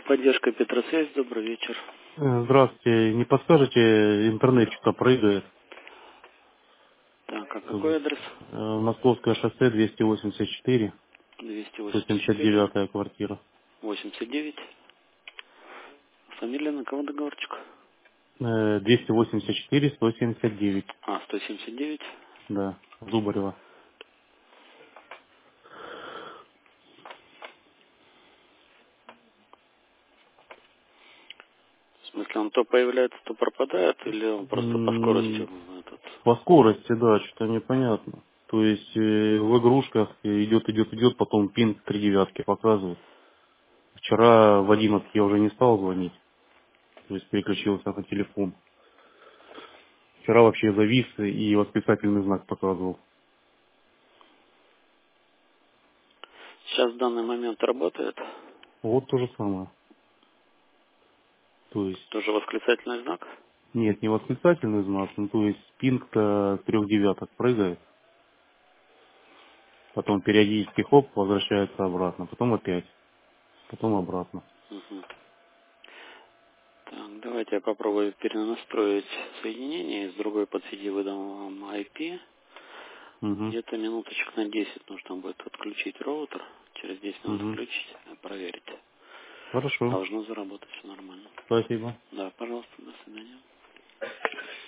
Поддержка Петросвязь, добрый вечер. Здравствуйте. Не подскажете, интернет что-то прыгает. Так, а Тут, какой адрес? Московское шоссе 284, 284, 179-я квартира. 89. Фамилия на кого договорчик? 284, 179. 179. Да, Зубарева. В смысле, он то появляется, то пропадает, или он просто по скорости этот? По скорости, да, что-то непонятно. То есть в игрушках идет, потом пинг 3 девятки показывает. Вчера в 11 я уже не стал звонить, то есть переключился на телефон. Вчера вообще завис и восклицательный знак показывал. Сейчас в данный момент работает. Вот то же самое. То есть, Тоже восклицательный знак. нет, не восклицательный знак, ну то есть пинг-то 3 девяток прыгает, потом периодически хоп, возвращается обратно, потом опять, потом обратно. Мгм. Так, давайте я попробую перенастроить соединение. Из другой подсети выдам вам IP. Угу, Где-то минуточек на 10 нужно будет отключить роутер. Через 10 минут угу. включить и проверить. Хорошо, Должно заработать все нормально. спасибо. Да, пожалуйста, до свидания.